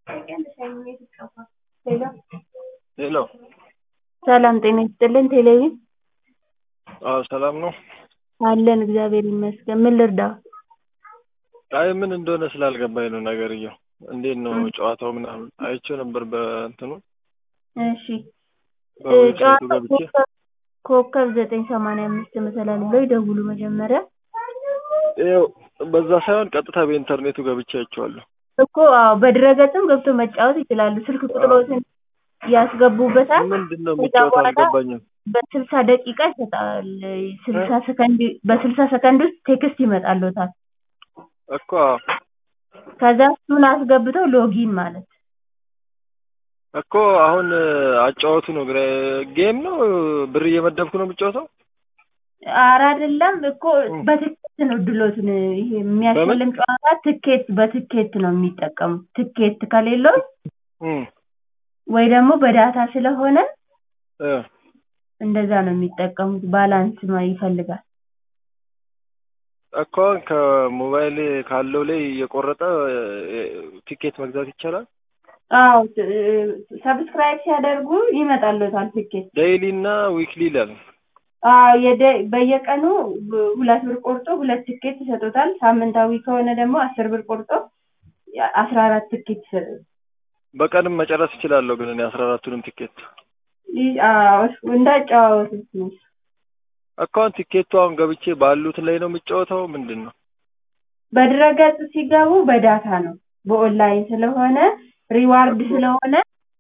ሄሎ ሰላም ጤና ይስጥልን ቴሌቪዥን ሰላም ነው። አለን እግዚአብሔር ይመስገን። ምን ልርዳው? አይ ምን እንደሆነ ስላልገባኝ ነው ነገርየው። እንዴት ነው ጨዋታው ምናምን አይቼው ነበር በእንትኑ እሺ በዌብሳይቱ ገብቼ ኮከብ 985 መሰላል ብለው ይደውሉ መጀመሪያ። ይኸው በዛ ሳይሆን ቀጥታ በኢንተርኔቱ ገብቼ አይቼዋለሁ እኮ አዎ፣ በድረገጽም ገብቶ መጫወት ይችላሉ። ስልክ ቁጥሮትን ያስገቡበታል። ምንድነው የሚጫወተው አልገባኝም። በ60 ደቂቃ ይሰጣል። 60 ሰከንድ በ60 ሰከንድ ውስጥ ቴክስት ይመጣልዎታል። እኮ ከዛ እሱን አስገብተው ሎጊን ማለት እኮ አሁን አጫወቱ ነው ጌም ነው ብር እየመደብኩ ነው የምጫወተው። ኧረ አይደለም እኮ በትኬት ነው ድሎትን። ይሄ የሚያሸልም ጨዋታ ትኬት በትኬት ነው የሚጠቀሙት። ትኬት ከሌለው ወይ ደግሞ በዳታ ስለሆነ እንደዛ ነው የሚጠቀሙት። ባላንስ ይፈልጋል እኮ ከሞባይል ካለው ላይ የቆረጠ ቲኬት መግዛት ይቻላል። አዎ ሰብስክራይብ ሲያደርጉ ይመጣልዎታል ቲኬት። ዴይሊ እና ዊክሊ ይላል። በየቀኑ 2 ብር ቆርጦ 2 ቲኬት ይሰጡታል። ሳምንታዊ ከሆነ ደግሞ 10 ብር ቆርጦ 14 ቲኬት ይሰጡታል። በቀንም መጨረስ እችላለሁ ግን እኔ 14ቱንም ቲኬት። እንዳጫወቱት ነው። አካውንት ቲኬቱ አሁን ገብቼ ባሉት ላይ ነው የምጫወተው ምንድን ነው? በድረገጽ ሲገቡ በዳታ ነው፣ በኦንላይን ስለሆነ ሪዋርድ ስለሆነ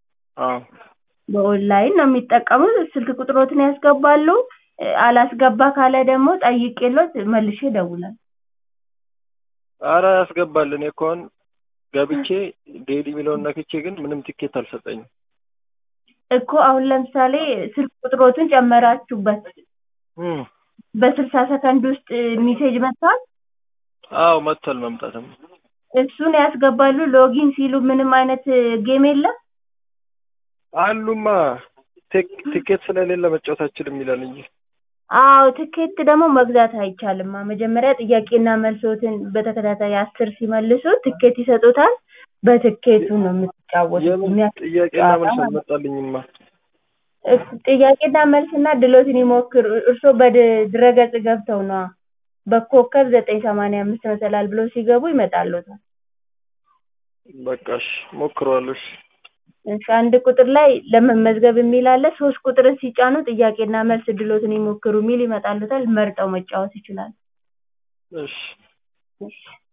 በኦንላይን ነው የሚጠቀሙት። ስልክ ቁጥሮትን ያስገባሉ። አላስገባ ካለ ደግሞ ጠይቄሎት መልሼ እደውላለሁ። ኧረ ያስገባል። እኔ እኮ አሁን ገብቼ ዴይሊ የሚለውን ነክቼ ግን ምንም ቲኬት አልሰጠኝም እኮ። አሁን ለምሳሌ ስልክ ቁጥሮትን ጨመራችሁበት በ60 ሰከንድ ውስጥ ሜሴጅ መጥቷል። አዎ መጥቷል። መምጣትም እሱን ያስገባሉ። ሎጊን ሲሉ ምንም አይነት ጌም የለም አሉማ። ቲኬት ስለሌለ መጫወት አልችልም ይላል እንጂ። አዎ ትኬት ደግሞ መግዛት አይቻልም። መጀመሪያ ጥያቄና መልሶትን በተከታታይ 10 ሲመልሱ ትኬት ይሰጡታል። በትኬቱ ነው የምትጫወቱት። ጥያቄና መልስ አልመጣልኝማ። ጥያቄና መልስና ድሎትን ይሞክሩ። እርስዎ በድረገጽ ገብተው ነው በኮከብ 985 መሰላል ብሎ ሲገቡ ይመጣልዎታል። በቃሽ ሞክረዋለሁ። እሺ አንድ ቁጥር ላይ ለመመዝገብ የሚል አለ። 3 ቁጥርን ሲጫኑ ጥያቄና መልስ ድሎትን ይሞክሩ የሚል ይመጣልዎታል። መርጠው መጫወት ይችላሉ። እሺ